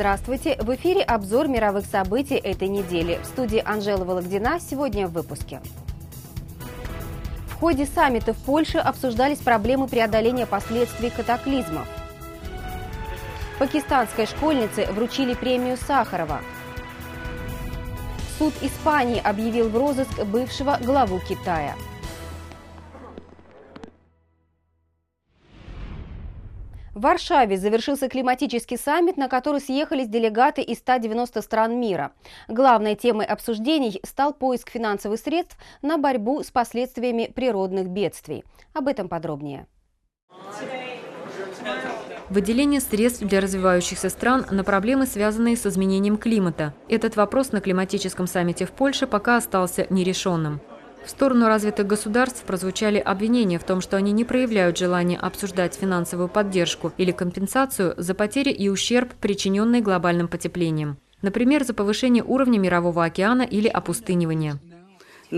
Здравствуйте! В эфире обзор мировых событий этой недели. В студии Анжела Вологдина. Сегодня в выпуске. В ходе саммита в Польше обсуждались проблемы преодоления последствий катаклизмов. Пакистанской школьнице вручили премию Сахарова. Суд Испании объявил в розыск бывшего главу Китая. В Варшаве завершился климатический саммит, на который съехались делегаты из 190 стран мира. Главной темой обсуждений стал поиск финансовых средств на борьбу с последствиями природных бедствий. Об этом подробнее. Выделение средств для развивающихся стран на проблемы, связанные с изменением климата. Этот вопрос на климатическом саммите в Польше пока остался нерешенным. В сторону развитых государств прозвучали обвинения в том, что они не проявляют желания обсуждать финансовую поддержку или компенсацию за потери и ущерб, причиненные глобальным потеплением. Например, за повышение уровня Мирового океана или опустынивание. Ни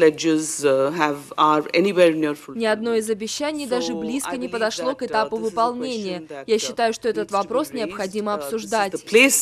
одно из обещаний даже близко не подошло к этапу выполнения. Я считаю, что этот вопрос необходимо обсуждать.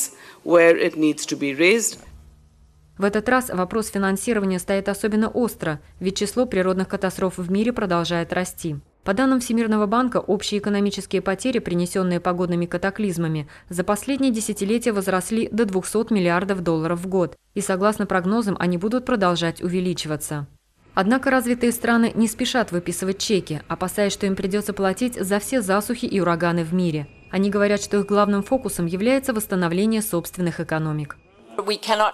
В этот раз вопрос финансирования стоит особенно остро, ведь число природных катастроф в мире продолжает расти. По данным Всемирного банка, общие экономические потери, принесенные погодными катаклизмами, за последние десятилетия возросли до 200 миллиардов долларов в год, и согласно прогнозам они будут продолжать увеличиваться. Однако развитые страны не спешат выписывать чеки, опасаясь, что им придется платить за все засухи и ураганы в мире. Они говорят, что их главным фокусом является восстановление собственных экономик. Мы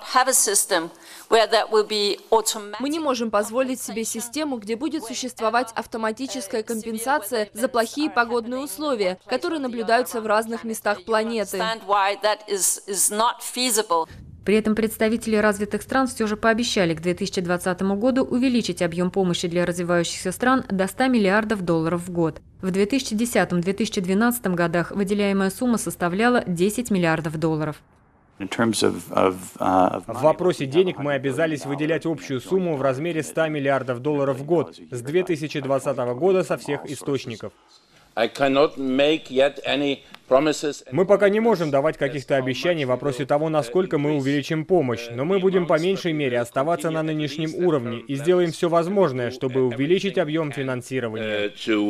не можем позволить себе систему, где будет существовать автоматическая компенсация за плохие погодные условия, которые наблюдаются в разных местах планеты. При этом представители развитых стран все же пообещали к 2020 году увеличить объем помощи для развивающихся стран до 100 миллиардов долларов в год. В 2010-2012 годах выделяемая сумма составляла 10 миллиардов долларов. В вопросе денег мы обязались выделять общую сумму в размере 100 миллиардов долларов в год с 2020 года со всех источников. Мы пока не можем давать каких-то обещаний в вопросе того, насколько мы увеличим помощь, но мы будем по меньшей мере оставаться на нынешнем уровне и сделаем все возможное, чтобы увеличить объем финансирования.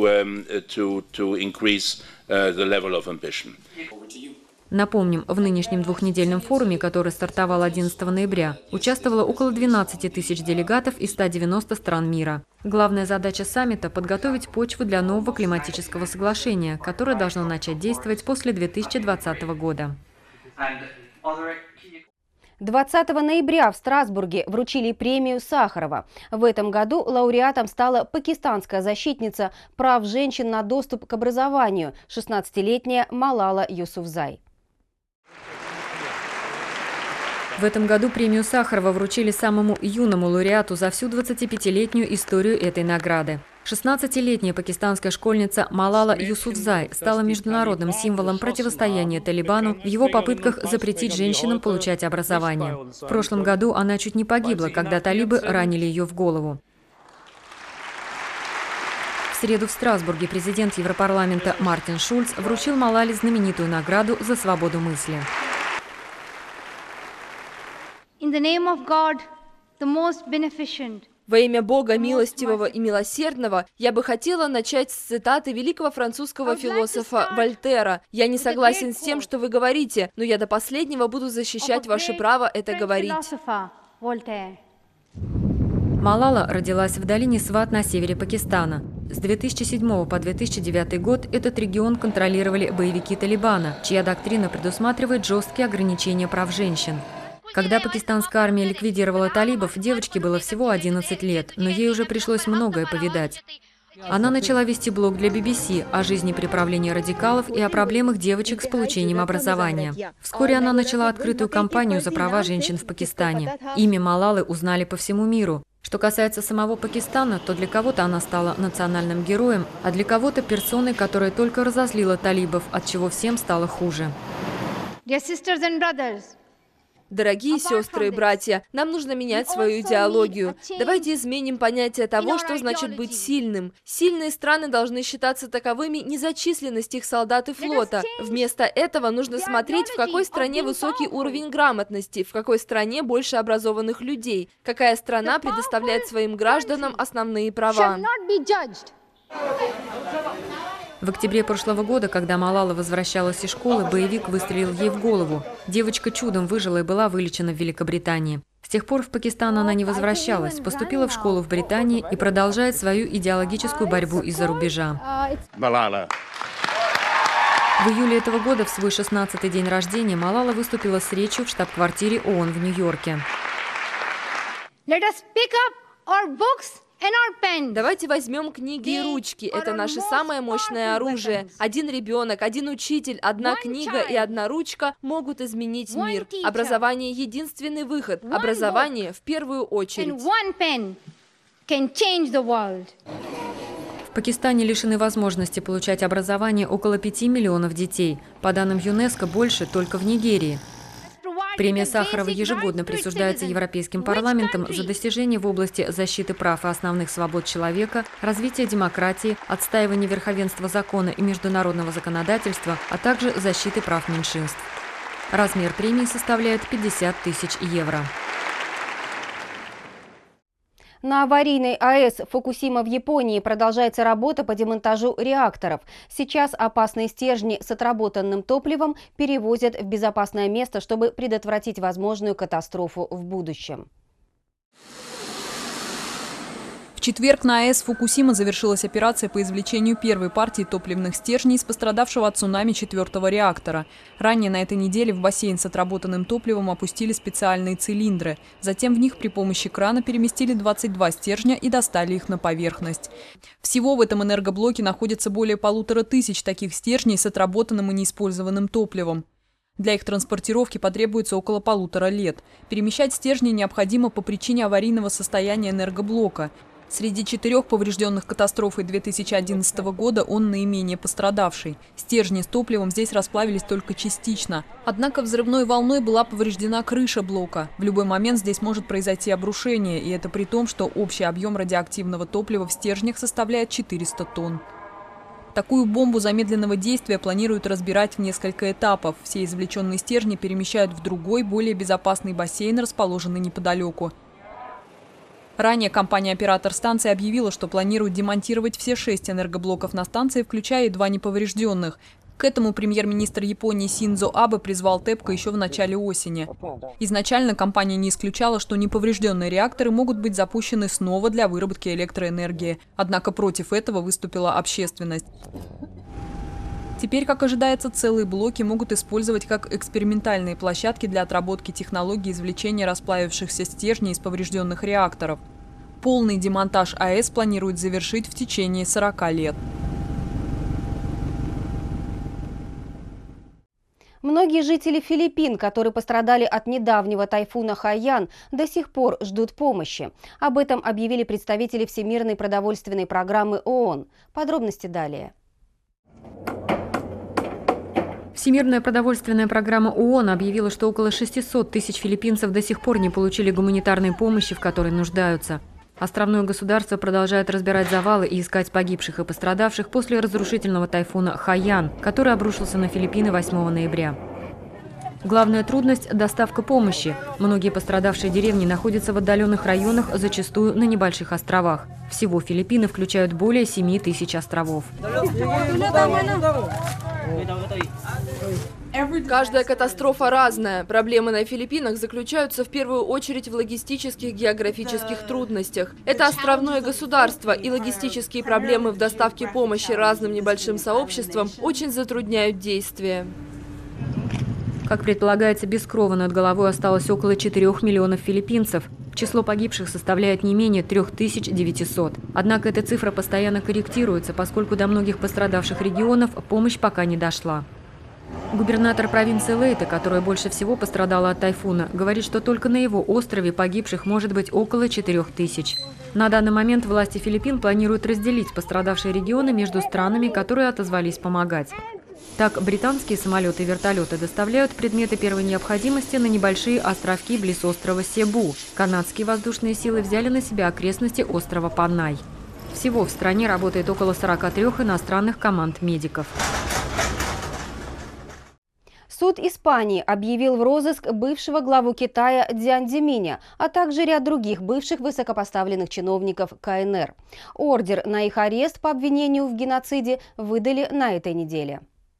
Напомним, в нынешнем двухнедельном форуме, который стартовал 11 ноября, участвовало около 12 тысяч делегатов из 190 стран мира. Главная задача саммита – подготовить почву для нового климатического соглашения, которое должно начать действовать после 2020 года. 20 ноября в Страсбурге вручили премию Сахарова. В этом году лауреатом стала пакистанская защитница прав женщин на доступ к образованию, 16-летняя Малала Юсуфзай. В этом году премию Сахарова вручили самому юному лауреату за всю 25-летнюю историю этой награды. 16-летняя пакистанская школьница Малала Юсуфзай стала международным символом противостояния Талибану в его попытках запретить женщинам получать образование. В прошлом году она чуть не погибла, когда талибы ранили ее в голову. В среду в Страсбурге президент Европарламента Мартин Шульц вручил Малале знаменитую награду за свободу мысли. Во имя Бога милостивого и милосердного я бы хотела начать с цитаты великого французского философа Вольтера. «Я не согласен с тем, что вы говорите, но я до последнего буду защищать ваше право это говорить». Малала родилась в долине Сват на севере Пакистана. С 2007 по 2009 год этот регион контролировали боевики Талибана, чья доктрина предусматривает жесткие ограничения прав женщин. Когда пакистанская армия ликвидировала талибов, девочке было всего 11 лет, но ей уже пришлось многое повидать. Она начала вести блог для BBC о жизни при правлении радикалов и о проблемах девочек с получением образования. Вскоре она начала открытую кампанию за права женщин в Пакистане. Имя Малалы узнали по всему миру. Что касается самого Пакистана, то для кого-то она стала национальным героем, а для кого-то персоной, которая только разозлила талибов, от чего всем стало хуже. Дорогие сестры и братья, нам нужно менять свою идеологию. Давайте изменим понятие того, что значит быть сильным. Сильные страны должны считаться таковыми не за численность их солдат и флота. Вместо этого нужно смотреть, в какой стране высокий уровень грамотности, в какой стране больше образованных людей, какая страна предоставляет своим гражданам основные права. В октябре прошлого года, когда Малала возвращалась из школы, боевик выстрелил ей в голову. Девочка чудом выжила и была вылечена в Великобритании. С тех пор в Пакистан она не возвращалась, поступила в школу в Британии и продолжает свою идеологическую борьбу из-за рубежа. В июле этого года, в свой 16-й день рождения, Малала выступила с речью в штаб-квартире ООН в Нью-Йорке. Давайте возьмем книги и ручки. Это наше самое мощное оружие. Один ребенок, один учитель, одна книга и одна ручка могут изменить мир. Образование — единственный выход. Образование в первую очередь. В Пакистане лишены возможности получать образование около 5 миллионов детей. По данным ЮНЕСКО, больше только в Нигерии. Премия Сахарова ежегодно присуждается Европейским парламентом за достижения в области защиты прав и основных свобод человека, развития демократии, отстаивания верховенства закона и международного законодательства, а также защиты прав меньшинств. Размер премии составляет 50 тысяч евро. На аварийной АЭС Фукусима в Японии продолжается работа по демонтажу реакторов. Сейчас опасные стержни с отработанным топливом перевозят в безопасное место, чтобы предотвратить возможную катастрофу в будущем. В четверг на АЭС Фукусима завершилась операция по извлечению первой партии топливных стержней из пострадавшего от цунами 4-го реактора. Ранее на этой неделе в бассейн с отработанным топливом опустили специальные цилиндры. Затем в них при помощи крана переместили 22 стержня и достали их на поверхность. Всего в этом энергоблоке находится более 1500 таких стержней с отработанным и неиспользованным топливом. Для их транспортировки потребуется около 1,5 лет. Перемещать стержни необходимо по причине аварийного состояния энергоблока. Среди 4 поврежденных катастрофой 2011 года он наименее пострадавший. Стержни с топливом здесь расплавились только частично. Однако взрывной волной была повреждена крыша блока. В любой момент здесь может произойти обрушение, и это при том, что общий объем радиоактивного топлива в стержнях составляет 400 тонн. Такую бомбу замедленного действия планируют разбирать в несколько этапов. Все извлеченные стержни перемещают в другой, более безопасный бассейн, расположенный неподалеку. Ранее компания-оператор станции объявила, что планирует демонтировать все 6 энергоблоков на станции, включая и 2 неповрежденных. К этому премьер-министр Японии Синдзо Абе призвал ТЭПКО еще в начале осени. Изначально компания не исключала, что неповрежденные реакторы могут быть запущены снова для выработки электроэнергии. Однако против этого выступила общественность. Теперь, как ожидается, целые блоки могут использовать как экспериментальные площадки для отработки технологий извлечения расплавившихся стержней из поврежденных реакторов. Полный демонтаж АЭС планируют завершить в течение 40 лет. Многие жители Филиппин, которые пострадали от недавнего тайфуна Хайян, до сих пор ждут помощи. Об этом объявили представители Всемирной продовольственной программы ООН. Подробности далее. Всемирная продовольственная программа ООН объявила, что около 600 тысяч филиппинцев до сих пор не получили гуманитарной помощи, в которой нуждаются. Островное государство продолжает разбирать завалы и искать погибших и пострадавших после разрушительного тайфуна Хайян, который обрушился на Филиппины 8 ноября. Главная трудность – доставка помощи. Многие пострадавшие деревни находятся в отдаленных районах, зачастую на небольших островах. Всего Филиппины включают более 7 тысяч островов. Каждая катастрофа разная. Проблемы на Филиппинах заключаются в первую очередь в логистических географических трудностях. Это островное государство, и логистические проблемы в доставке помощи разным небольшим сообществам очень затрудняют действия. Как предполагается, без крова над головой осталось около 4 миллионов филиппинцев. Число погибших составляет не менее 3900. Однако эта цифра постоянно корректируется, поскольку до многих пострадавших регионов помощь пока не дошла. Губернатор провинции Лейте, которая больше всего пострадала от тайфуна, говорит, что только на его острове погибших может быть около 4000. На данный момент власти Филиппин планируют разделить пострадавшие регионы между странами, которые отозвались помогать. Так, британские самолеты и вертолеты доставляют предметы первой необходимости на небольшие островки близ острова Себу. Канадские воздушные силы взяли на себя окрестности острова Панай. Всего в стране работает около 43 иностранных команд медиков. Суд Испании объявил в розыск бывшего главу Китая Цзян Цзиминя, а также ряд других бывших высокопоставленных чиновников КНР. Ордер на их арест по обвинению в геноциде выдали на этой неделе.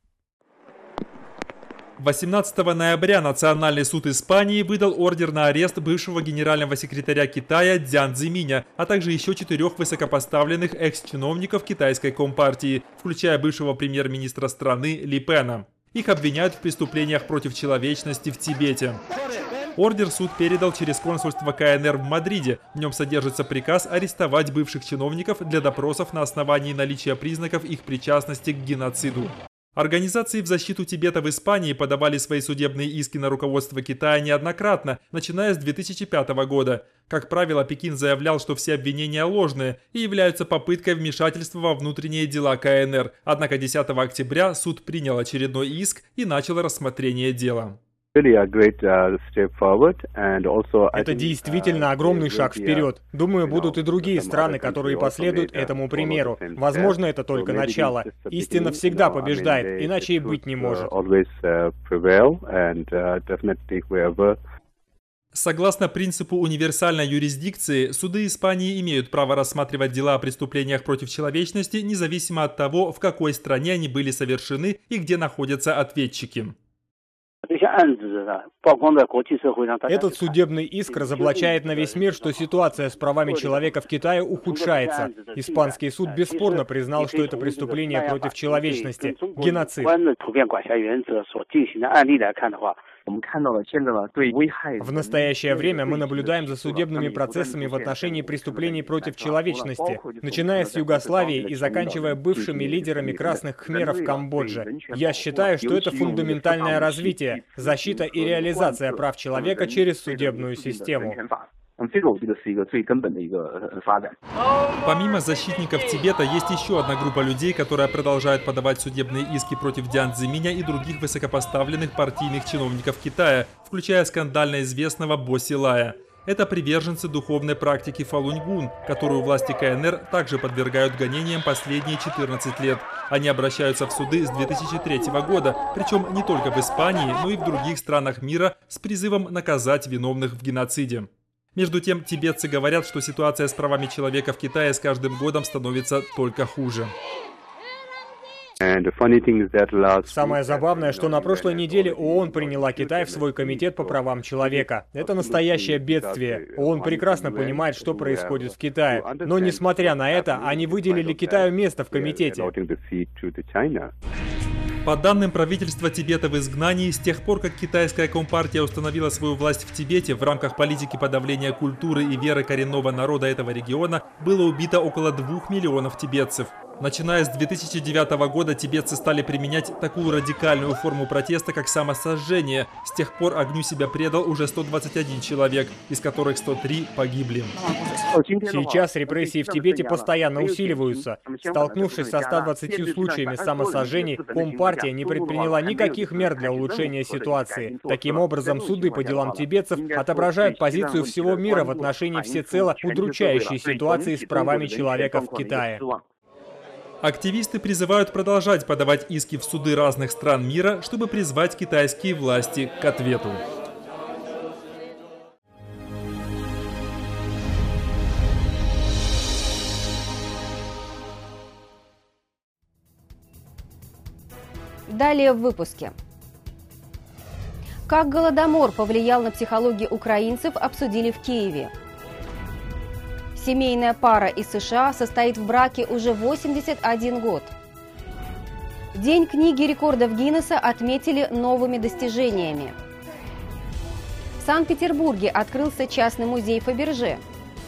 18 ноября Национальный суд Испании выдал ордер на арест бывшего генерального секретаря Китая Цзян Цзиминя, а также еще 4 высокопоставленных экс-чиновников китайской компартии, включая бывшего премьер-министра страны Ли Пена. Их обвиняют в преступлениях против человечности в Тибете. Ордер суд передал через консульство КНР в Мадриде. В нем содержится приказ арестовать бывших чиновников для допросов на основании наличия признаков их причастности к геноциду. Организации в защиту Тибета в Испании подавали свои судебные иски на руководство Китая неоднократно, начиная с 2005 года. Как правило, Пекин заявлял, что все обвинения ложные и являются попыткой вмешательства во внутренние дела КНР. Однако 10 октября суд принял очередной иск и начал рассмотрение дела. Это действительно огромный шаг вперед. Думаю, будут и другие страны, которые последуют этому примеру. Возможно, это только начало. Истина всегда побеждает, иначе и быть не может. Согласно принципу универсальной юрисдикции, суды Испании имеют право рассматривать дела о преступлениях против человечности, независимо от того, в какой стране они были совершены и где находятся ответчики. Этот судебный иск разоблачает на весь мир, что ситуация с правами человека в Китае ухудшается. Испанский суд бесспорно признал, что это преступление против человечности, геноцид. В настоящее время мы наблюдаем за судебными процессами в отношении преступлений против человечности, начиная с Югославии и заканчивая бывшими лидерами красных кхмеров в Камбодже. Я считаю, что это фундаментальное развитие, защита и реализация прав человека через судебную систему. Помимо защитников Тибета, есть еще одна группа людей, которая продолжает подавать судебные иски против Цзян Цзиминя и других высокопоставленных партийных чиновников Китая, включая скандально известного Бо Силая. Это приверженцы духовной практики Фалунь-Гун, которую власти КНР также подвергают гонениям последние 14 лет. Они обращаются в суды с 2003 года, причем не только в Испании, но и в других странах мира с призывом наказать виновных в геноциде. Между тем, тибетцы говорят, что ситуация с правами человека в Китае с каждым годом становится только хуже. Самое забавное, что на прошлой неделе ООН приняла Китай в свой комитет по правам человека. Это настоящее бедствие. ООН прекрасно понимает, что происходит в Китае. Но, несмотря на это, они выделили Китаю место в комитете. По данным правительства Тибета в изгнании, с тех пор, как китайская компартия установила свою власть в Тибете, в рамках политики подавления культуры и веры коренного народа этого региона было убито около 2 миллионов тибетцев. Начиная с 2009 года тибетцы стали применять такую радикальную форму протеста, как самосожжение. С тех пор огню себя предал уже 121 человек, из которых 103 погибли. Сейчас репрессии в Тибете постоянно усиливаются. Столкнувшись со 120 случаями самосожжений, Компартия не предприняла никаких мер для улучшения ситуации. Таким образом, суды по делам тибетцев отображают позицию всего мира в отношении всецело удручающей ситуации с правами человека в Китае. Активисты призывают продолжать подавать иски в суды разных стран мира, чтобы призвать китайские власти к ответу. Далее в выпуске. Как Голодомор повлиял на психологию украинцев, обсудили в Киеве. Семейная пара из США состоит в браке уже 81 год. День книги рекордов Гиннесса отметили новыми достижениями. В Санкт-Петербурге открылся частный музей Фаберже.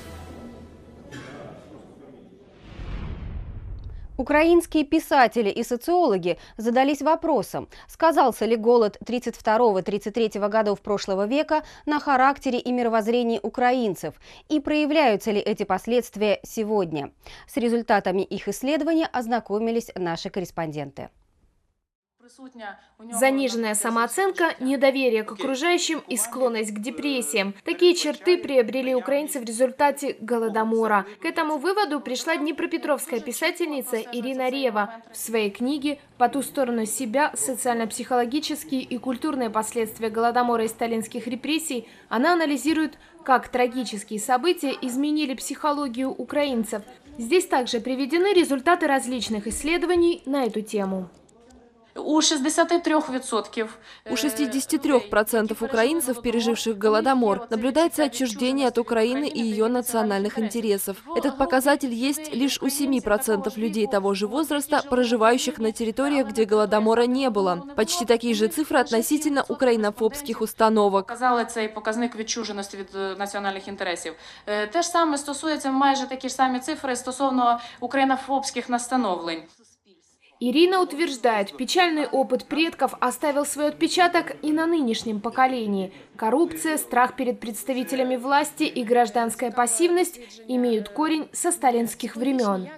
Украинские писатели и социологи задались вопросом, сказался ли голод 32-33 годов прошлого века на характере и мировоззрении украинцев, и проявляются ли эти последствия сегодня. С результатами их исследования ознакомились наши корреспонденты. Заниженная самооценка, недоверие к окружающим и склонность к депрессиям. Такие черты приобрели украинцы в результате Голодомора. К этому выводу пришла днепропетровская писательница Ирина Рева в своей книге «По ту сторону себя. Социально-психологические и культурные последствия Голодомора и сталинских репрессий». Она анализирует, как трагические события изменили психологию украинцев. Здесь также приведены результаты различных исследований на эту тему. У 63% украинцев, переживших Голодомор, наблюдается отчуждение от Украины и ее национальных интересов. Этот показатель есть лишь у 7% людей того же возраста, проживающих на территориях, где Голодомора не было. Почти такие же цифры относительно украинофобских установок. Показали цей показник відчуженості від національних інтересів. Те ж саме стосується майже такі ж самі цифри стосовно українофобських настановлень. Ирина утверждает, печальный опыт предков оставил свой отпечаток и на нынешнем поколении. Коррупция, страх перед представителями власти и гражданская пассивность имеют корень со сталинских времен.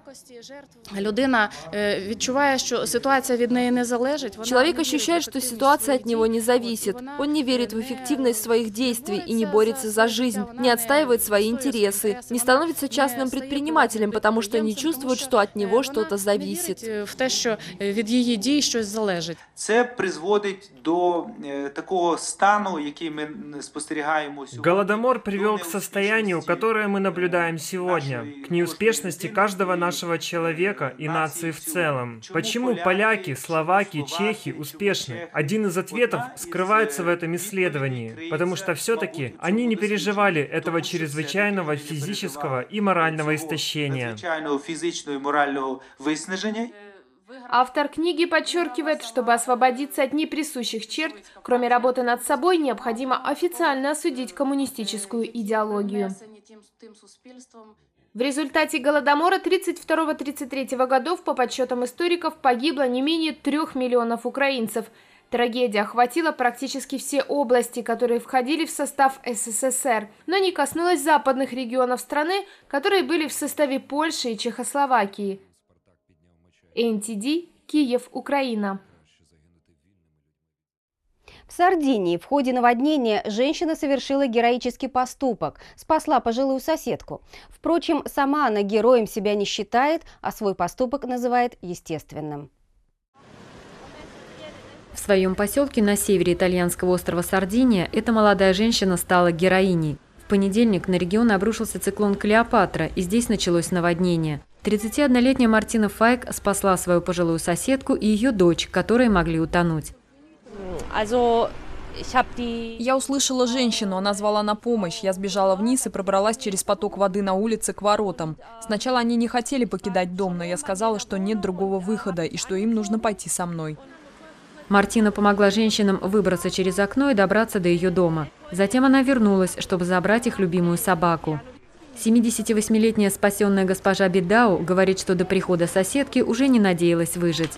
Человек ощущает, что ситуация от него не зависит. Он не верит в эффективность своих действий и не борется за жизнь, не отстаивает свои интересы, не становится частным предпринимателем, потому что не чувствует, что от него что-то зависит. Від її дій щось залежить. Це призводить до такого стану, який ми спостерігаємо сьогодні. Голодомор привел к состоянию, которое мы наблюдаем сегодня, к неуспешности каждого нашего человека и нации в целом. Почему поляки, словаки, чехи успешны? Один из ответов скрывается в этом исследовании, потому что все-таки они не переживали этого чрезвычайного физического и морального истощения. Автор книги подчеркивает, чтобы освободиться от неприсущих черт, кроме работы над собой, необходимо официально осудить коммунистическую идеологию. В результате Голодомора 1932-1933 годов, по подсчетам историков, погибло не менее 3 миллионов украинцев. Трагедия охватила практически все области, которые входили в состав СССР, но не коснулась западных регионов страны, которые были в составе Польши и Чехословакии. НТД, Киев, Украина. В Сардинии в ходе наводнения женщина совершила героический поступок, спасла пожилую соседку. Впрочем, сама она героем себя не считает, а свой поступок называет естественным. В своем поселке на севере итальянского острова Сардиния эта молодая женщина стала героиней. В понедельник на регион обрушился циклон Клеопатра, и здесь началось наводнение. 31-летняя Мартина Файк спасла свою пожилую соседку и ее дочь, которые могли утонуть. Я услышала женщину, она звала на помощь. Я сбежала вниз и пробралась через поток воды на улице к воротам. Сначала они не хотели покидать дом, но я сказала, что нет другого выхода и что им нужно пойти со мной. Мартина помогла женщинам выбраться через окно и добраться до ее дома. Затем она вернулась, чтобы забрать их любимую собаку. 78-летняя спасенная госпожа Бидау говорит, что до прихода соседки уже не надеялась выжить.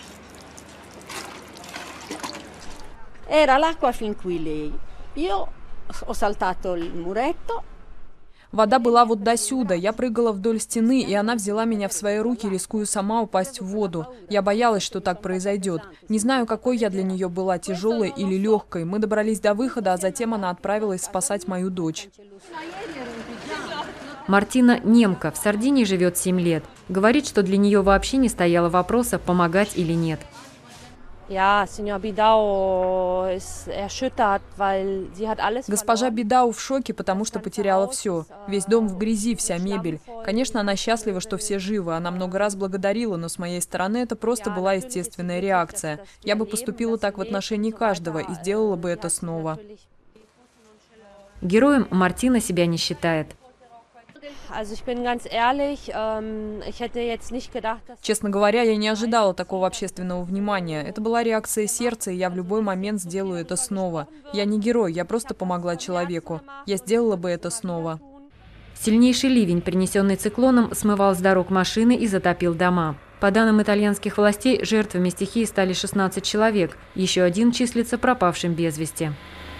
Вода была вот досюда. Я прыгала вдоль стены, и она взяла меня в свои руки, рискуя сама упасть в воду. Я боялась, что так произойдет. Не знаю, какой я для нее была, тяжелой или легкой. Мы добрались до выхода, а затем она отправилась спасать мою дочь. Мартина немка, в Сардинии живет 7 лет. Говорит, что для нее вообще не стояло вопроса, помогать или нет. Госпожа Бидау в шоке, потому что потеряла все. Весь дом в грязи, вся мебель. Конечно, она счастлива, что все живы. Она много раз благодарила, но с моей стороны это просто была естественная реакция. Я бы поступила так в отношении каждого и сделала бы это снова. Героем Мартина себя не считает. Честно говоря, я не ожидала такого общественного внимания. Это была реакция сердца, и я в любой момент сделаю это снова. Я не герой, я просто помогла человеку. Я сделала бы это снова. Сильнейший ливень, принесенный циклоном, смывал с дорог машины и затопил дома. По данным итальянских властей, жертвами стихии стали 16 человек. Еще один числится пропавшим без вести.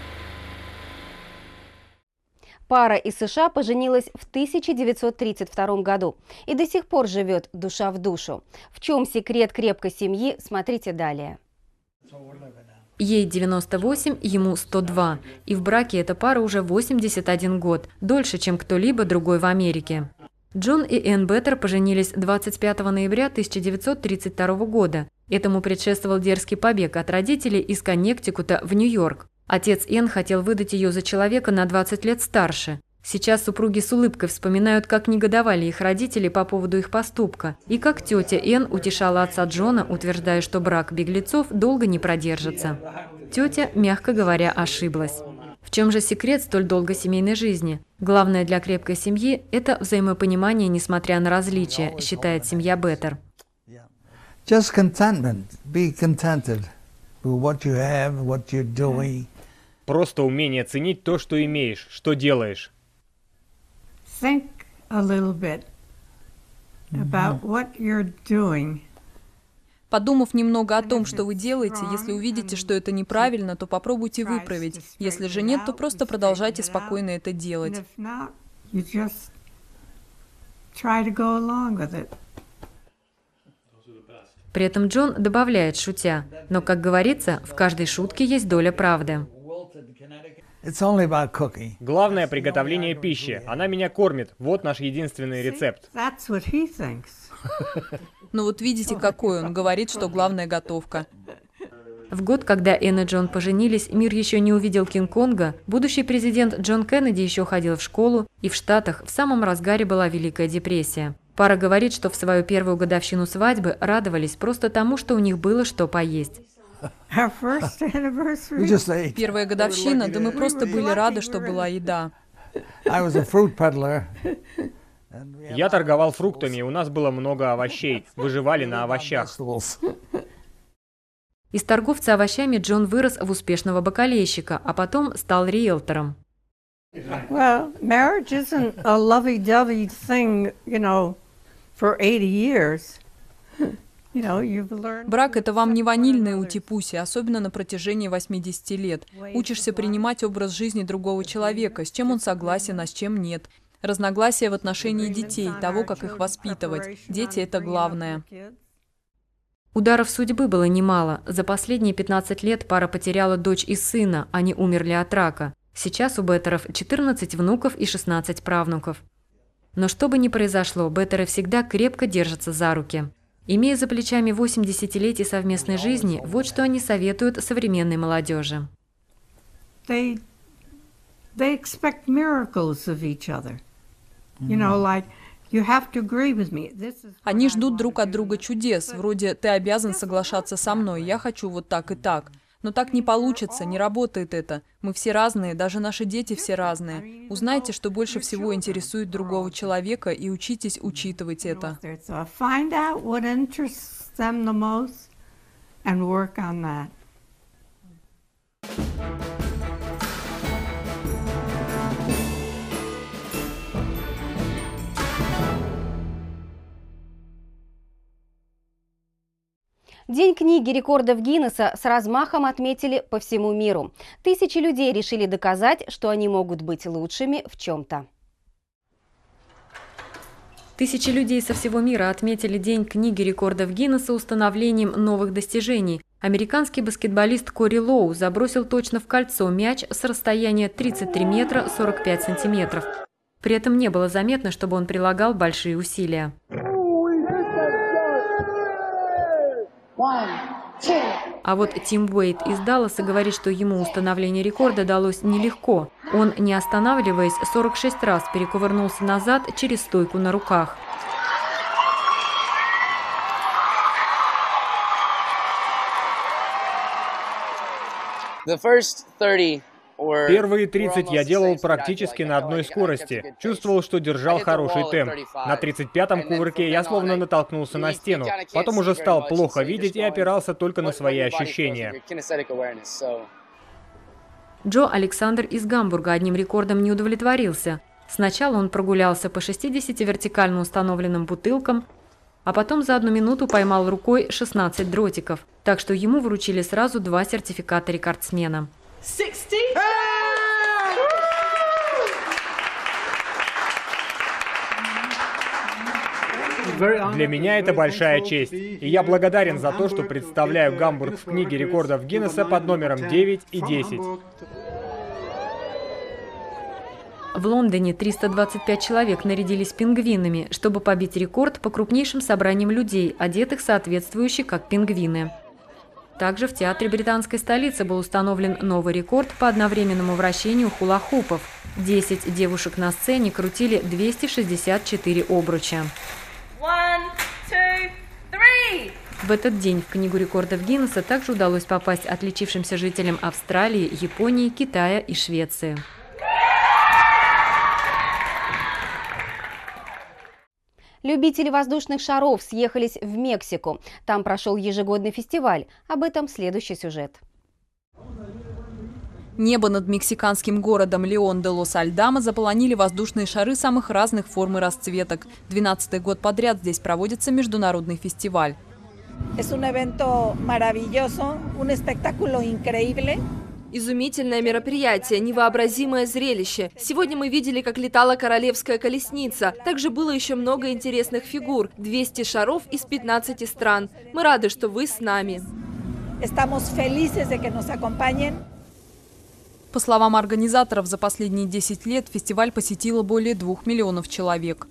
Пара из США поженилась в 1932 году и до сих пор живет душа в душу. В чем секрет крепкой семьи, смотрите далее. Ей 98, ему 102, и в браке эта пара уже 81 год, дольше, чем кто-либо другой в Америке. Джон и Энн Беттер поженились 25 ноября 1932 года. Этому предшествовал дерзкий побег от родителей из Коннектикута в Нью-Йорк. Отец Энн хотел выдать ее за человека на 20 лет старше. Сейчас супруги с улыбкой вспоминают, как негодовали их родители по поводу их поступка, и как тетя Энн утешала отца Джона, утверждая, что брак беглецов долго не продержится. Тетя, мягко говоря, ошиблась. В чем же секрет столь долгой семейной жизни? Главное для крепкой семьи – это взаимопонимание, несмотря на различия, считает семья Беттер. Just contentment. Be contented with what you have, what you're doing. Просто умение ценить то, что имеешь, что делаешь. Think a little bit about what you're doing. Подумав немного о том, что вы делаете, если увидите, что это неправильно, то попробуйте выправить. Если же нет, то просто продолжайте спокойно это делать. При этом Джон добавляет, шутя, но, как говорится, в каждой шутке есть доля правды. Главное – приготовление пищи. Она меня кормит. Вот наш единственный рецепт. Ну вот видите, какой он. Говорит, что главное – готовка. В год, когда Энн и Джон поженились, мир еще не увидел Кинг-Конга, будущий президент Джон Кеннеди еще ходил в школу, и в Штатах в самом разгаре была Великая депрессия. Пара говорит, что в свою первую годовщину свадьбы радовались просто тому, что у них было что поесть. Первая годовщина, да мы просто были рады, что была еда. Я торговал фруктами, у нас было много овощей, выживали на овощах. Из торговца овощами Джон вырос в успешного бакалейщика, а потом стал риэлтором. Well, marriage isn't a lovey-dovey thing, for 80 years. Брак – это вам не ванильные утипуси, особенно на протяжении 80 лет. Учишься принимать образ жизни другого человека, с чем он согласен, а с чем нет. Разногласия в отношении детей, того, как их воспитывать. Дети – это главное. Ударов судьбы было немало. За последние 15 лет пара потеряла дочь и сына, они умерли от рака. Сейчас у Беттеров 14 внуков и 16 правнуков. Но что бы ни произошло, Беттеры всегда крепко держатся за руки. Имея за плечами 8 десятилетий совместной жизни, вот что они советуют современной молодежи. They expect miracles of each other. Like, you have to agree with me. Они ждут друг от друга чудес, вроде «ты обязан соглашаться со мной, я хочу вот так и так». Но так не получится, не работает это. Мы все разные, даже наши дети все разные. Узнайте, что больше всего интересует другого человека, и учитесь учитывать это. День книги рекордов Гиннесса с размахом отметили по всему миру. Тысячи людей решили доказать, что они могут быть лучшими в чем-то. Тысячи людей со всего мира отметили День книги рекордов Гиннесса установлением новых достижений. Американский баскетболист Кори Лоу забросил точно в кольцо мяч с расстояния 33 метра 45 сантиметров. При этом не было заметно, чтобы он прилагал большие усилия. А вот Тим Уэйт из Далласа говорит, что ему установление рекорда далось нелегко. Он, не останавливаясь, 46 раз перекувырнулся назад через стойку на руках. Первые 30 я делал практически на одной скорости. Чувствовал, что держал хороший темп. На 35-м кувырке я словно натолкнулся на стену. Потом уже стал плохо видеть и опирался только на свои ощущения. Джо Александр из Гамбурга одним рекордом не удовлетворился. Сначала он прогулялся по 60 вертикально установленным бутылкам, а потом за 1 минуту поймал рукой 16 дротиков. Так что ему вручили сразу 2 сертификата рекордсмена. 60. Для меня это большая честь, и я благодарен за то, что представляю Гамбург в книге рекордов Гиннесса под номером 9 и 10. В Лондоне 325 человек нарядились пингвинами, чтобы побить рекорд по крупнейшим собраниям людей, одетых соответствующе как пингвины. Также в театре британской столицы был установлен новый рекорд по одновременному вращению хула-хупов. 10 девушек на сцене крутили 264 обруча. 1, 2, 3! В этот день в Книгу рекордов Гиннесса также удалось попасть отличившимся жителям Австралии, Японии, Китая и Швеции. Любители воздушных шаров съехались в Мексику. Там прошел ежегодный фестиваль. Об этом следующий сюжет. Небо над мексиканским городом Леон-де-Лос-Альдама заполонили воздушные шары самых разных форм и расцветок. 12-й год подряд здесь проводится международный фестиваль. Изумительное мероприятие, невообразимое зрелище. Сегодня мы видели, как летала королевская колесница. Также было еще много интересных фигур. 200 шаров из 15 стран. Мы рады, что вы с нами. По словам организаторов, за последние 10 лет фестиваль посетило более 2 миллионов человек.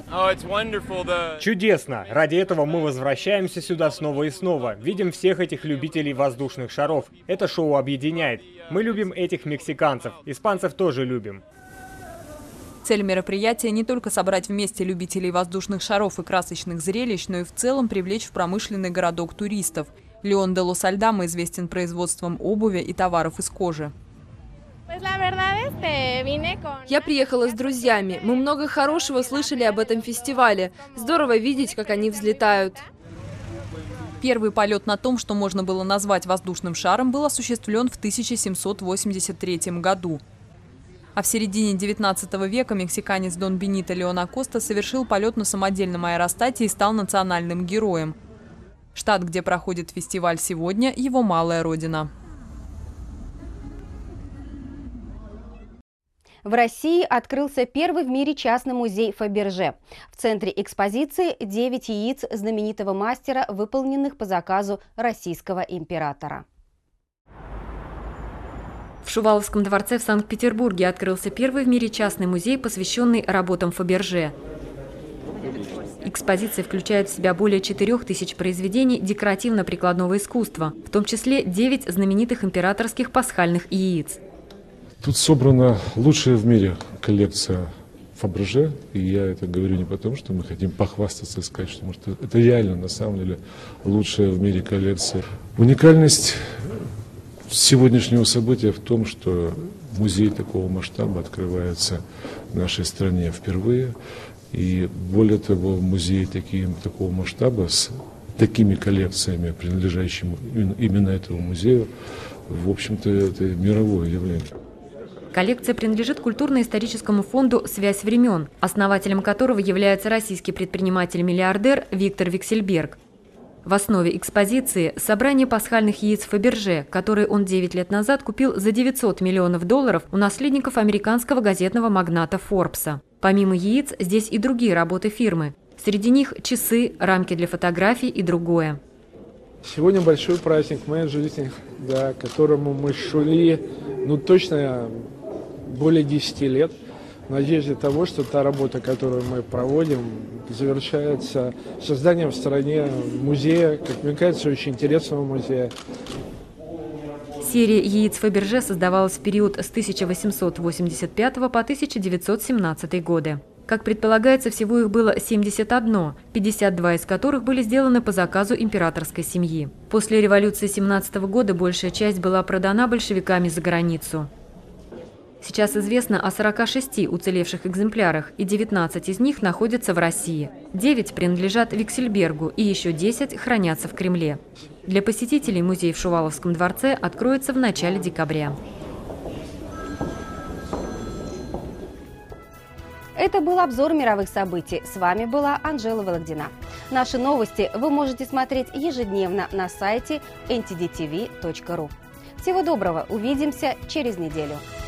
Чудесно! Ради этого мы возвращаемся сюда снова и снова. Видим всех этих любителей воздушных шаров. Это шоу объединяет. Мы любим этих мексиканцев. Испанцев тоже любим. Цель мероприятия не только собрать вместе любителей воздушных шаров и красочных зрелищ, но и в целом привлечь в промышленный городок туристов. Леон-де-Лос-Альдама известен производством обуви и товаров из кожи. Я приехала с друзьями. Мы много хорошего слышали об этом фестивале. Здорово видеть, как они взлетают. Первый полет на том, что можно было назвать воздушным шаром, был осуществлен в 1783 году. А в середине 19 века мексиканец Дон Бенито Леон Акоста совершил полет на самодельном аэростате и стал национальным героем. Штат, где проходит фестиваль сегодня, его малая родина. В России открылся первый в мире частный музей Фаберже. В центре экспозиции 9 яиц знаменитого мастера, выполненных по заказу российского императора. В Шуваловском дворце в Санкт-Петербурге открылся первый в мире частный музей, посвященный работам Фаберже. Экспозиция включает в себя более 4000 произведений декоративно-прикладного искусства, в том числе 9 знаменитых императорских пасхальных яиц. Тут собрана лучшая в мире коллекция Фаберже, и я это говорю не потому, что мы хотим похвастаться и сказать, что может, это реально, на самом деле, лучшая в мире коллекция. Уникальность сегодняшнего события в том, что музей такого масштаба открывается в нашей стране впервые, и более того, музей такого масштаба с такими коллекциями, принадлежащими именно этому музею, в общем-то, это мировое явление. Коллекция принадлежит культурно-историческому фонду «Связь времен», основателем которого является российский предприниматель-миллиардер Виктор Виксельберг. В основе экспозиции – собрание пасхальных яиц Фаберже, которые он 9 лет назад купил за $900 миллионов у наследников американского газетного магната Форбса. Помимо яиц, здесь и другие работы фирмы. Среди них часы, рамки для фотографий и другое. Сегодня большой праздник в моей жизни, да, к которому мы шли, точно более 10 лет, в надежде того, что та работа, которую мы проводим, завершается созданием в стране музея, как мне кажется, очень интересного музея. Серия яиц Фаберже создавалась в период с 1885 по 1917 годы. Как предполагается, всего их было 71, 52 из которых были сделаны по заказу императорской семьи. После революции 1917 года большая часть была продана большевиками за границу. Сейчас известно о 46 уцелевших экземплярах, и 19 из них находятся в России. 9 принадлежат Виксельбергу, и еще 10 хранятся в Кремле. Для посетителей музей в Шуваловском дворце откроется в начале декабря. Это был обзор мировых событий. С вами была Анжела Вологдина. Наши новости вы можете смотреть ежедневно на сайте ntdtv.ru. Всего доброго, увидимся через неделю.